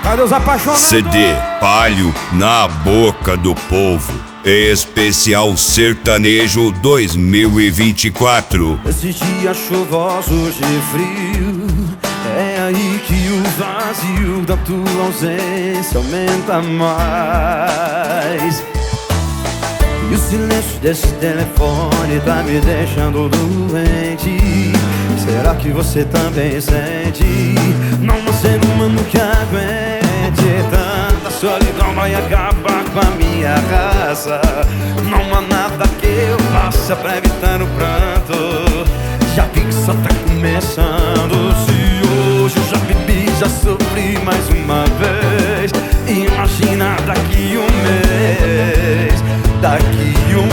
Cadê os apaixonados? CD Palio na boca do povo. Especial Sertanejo 2024. Esses dias chuvosos de frio, é aí que o vazio da tua ausência aumenta mais. E o silêncio desse telefone tá me deixando doente. Será que você também sente? Não há ser humano que aguente tanta solidão, vai acabar com a minha raça. Não há nada que eu faça pra evitar o pranto. Já vi que só tá começando. Se hoje eu já bebi, já sofri mais uma vez. Imagina daqui um mês, daqui um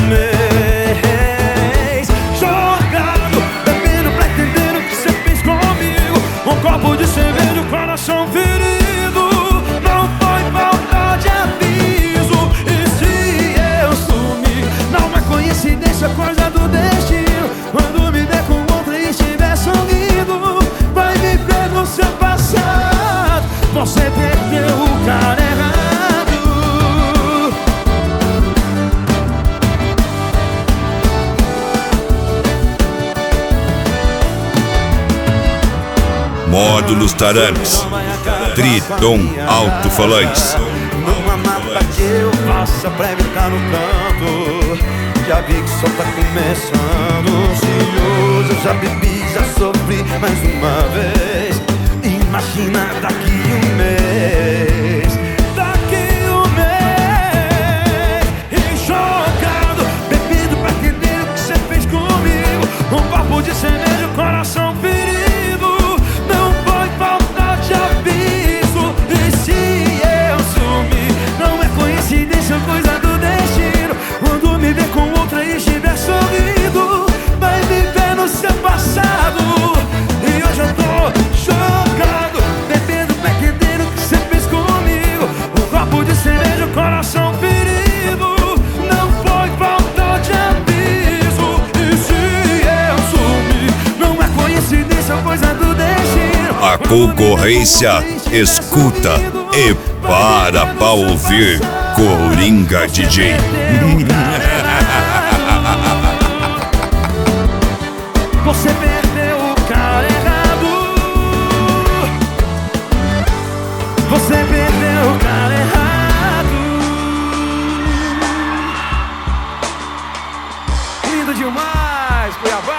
mês, jogado, bebendo pra entender o que você fez comigo. Um copo de cerveja, o coração ferido. Não foi falta de aviso. E se eu sumir, não é coincidência, coisa do destino. Quando me der com outra e estiver sorrindo, vai viver no seu passado. Você perdeu o cara errado. Módulos Tarames, Triton Alto-Falantes. Não há nada que eu faça pra evitar no canto. Já vi que só tá começando. Se hoje eu já bebi, já sofri mais uma vez. Imagina daqui um mês, daqui um mês. E jogado, bebido pra entender o que você fez comigo. Um papo de cerveja, o coração ferido. Não foi falta de aviso. E se eu sumir, não é coincidência, coisa do destino. Quando me ver com outra e estiver sorrindo, vai viver no seu passado. E hoje eu tô chocado, bebendo pra entender o que você fez comigo. Um copo de cerveja, o coração ferido. Não foi falta de aviso. E se eu sumir, não é coincidência, coisa do destino. A concorrência escuta e para pra ouvir Coringa DJ. Você perdeu o cara errado. Você perdeu o cara errado. Lindo demais, Cuiabá.